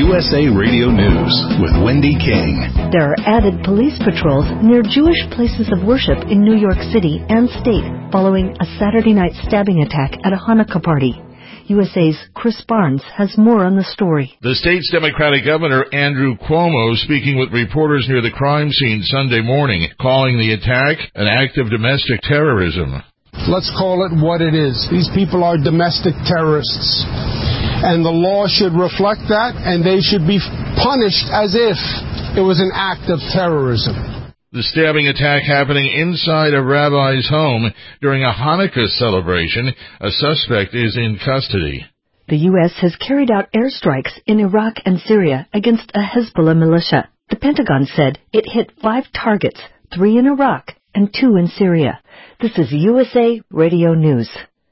USA Radio News with Wendy King. There are added police patrols near Jewish places of worship in New York City and state following a Saturday night stabbing attack at a Hanukkah party. USA's Chris Barnes has more on the story. The state's Democratic Governor Andrew Cuomo speaking with reporters near the crime scene Sunday morning, calling the attack an act of domestic terrorism. Let's call it what it is. These people are domestic terrorists. And the law should reflect that, and they should be punished as if it was an act of terrorism. The stabbing attack happening inside a rabbi's home during a Hanukkah celebration. A suspect is in custody. The U.S. has carried out airstrikes in Iraq and Syria against a Hezbollah militia. The Pentagon said it hit 5 targets, 3 in Iraq and 2 in Syria. This is USA Radio News.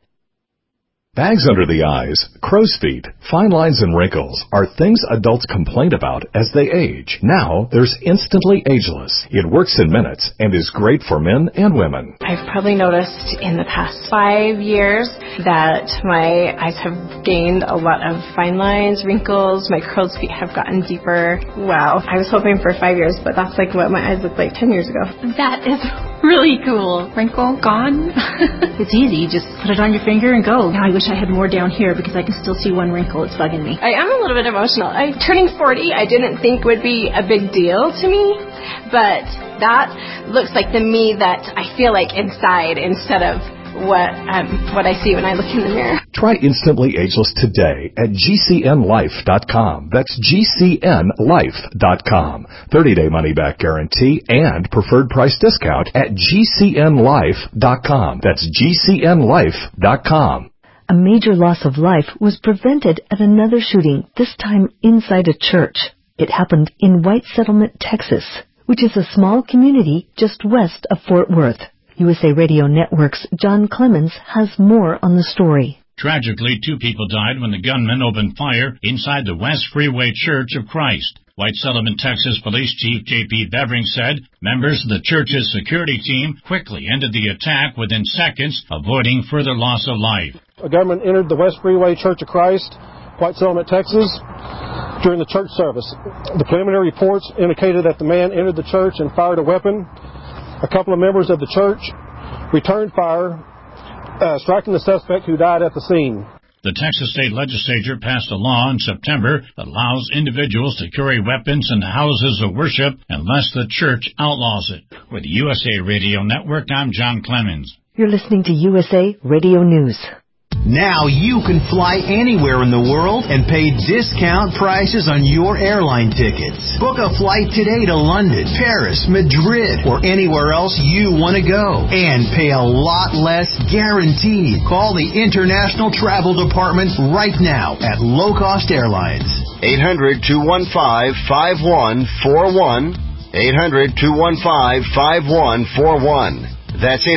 Bags under the eyes, crow's feet, fine lines and wrinkles are things adults complain about as they age. Now, there's Instantly Ageless. It works in minutes and is great for men and women. I've probably noticed in the past 5 years that my eyes have gained a lot of fine lines, wrinkles, my crow's feet have gotten deeper. Wow, I was hoping for 5 years, but that's like what my eyes looked like 10 years ago. That is really cool. Wrinkle gone. It's easy. You just put it on your finger and go. Now I wish I had more down here because I can still see one wrinkle. It's bugging me. I am a little bit emotional. Turning 40, I didn't think would be a big deal to me, but that looks like the me that I feel like inside instead of what I see when I look in the mirror. Try Instantly Ageless today at GCNLife.com. That's GCNLife.com. 30-day money-back guarantee and preferred price discount at GCNLife.com. That's GCNLife.com. A major loss of life was prevented at another shooting, this time inside a church. It happened in White Settlement, Texas, which is a small community just west of Fort Worth. USA Radio Network's John Clemens has more on the story. Tragically, 2 people died when the gunman opened fire inside the West Freeway Church of Christ. White Settlement, Texas Police Chief J.P. Bevering said members of the church's security team quickly ended the attack within seconds, avoiding further loss of life. A gunman entered the West Freeway Church of Christ, White Settlement, Texas, during the church service. The preliminary reports indicated that the man entered the church and fired a weapon. A couple of members of the church returned fire, striking the suspect who died at the scene. The Texas State Legislature passed a law in September that allows individuals to carry weapons in the houses of worship unless the church outlaws it. With the USA Radio Network, I'm John Clemens. You're listening to USA Radio News. Now you can fly anywhere in the world and pay discount prices on your airline tickets. Book a flight today to London, Paris, Madrid, or anywhere else you want to go. And pay a lot less guaranteed. Call the International Travel Department right now at Low Cost Airlines. 800-215-5141. 800-215-5141. That's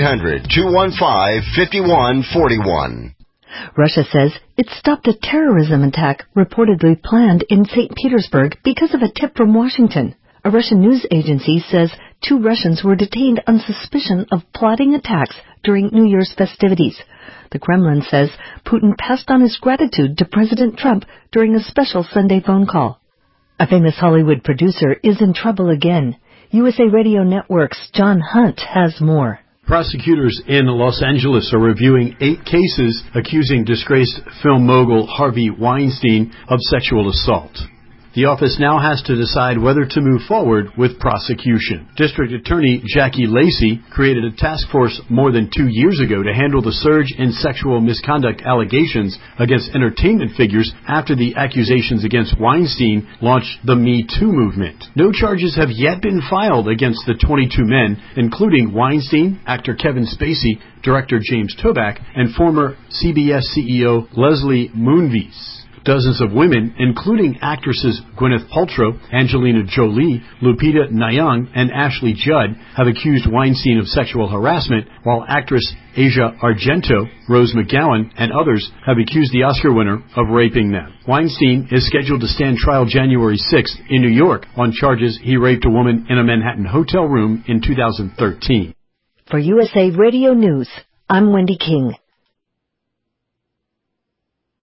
800-215-5141. Russia says it stopped a terrorism attack reportedly planned in St. Petersburg because of a tip from Washington. A Russian news agency says 2 Russians were detained on suspicion of plotting attacks during New Year's festivities. The Kremlin says Putin passed on his gratitude to President Trump during a special Sunday phone call. A famous Hollywood producer is in trouble again. USA Radio Network's John Hunt has more. Prosecutors in Los Angeles are reviewing 8 cases accusing disgraced film mogul Harvey Weinstein of sexual assault. The office now has to decide whether to move forward with prosecution. District Attorney Jackie Lacey created a task force more than 2 years ago to handle the surge in sexual misconduct allegations against entertainment figures after the accusations against Weinstein launched the Me Too movement. No charges have yet been filed against the 22 men, including Weinstein, actor Kevin Spacey, director James Toback, and former CBS CEO Leslie Moonves. Dozens of women, including actresses Gwyneth Paltrow, Angelina Jolie, Lupita Nyong'o, and Ashley Judd, have accused Weinstein of sexual harassment, while actress Asia Argento, Rose McGowan, and others have accused the Oscar winner of raping them. Weinstein is scheduled to stand trial January 6th in New York on charges he raped a woman in a Manhattan hotel room in 2013. For USA Radio News, I'm Wendy King.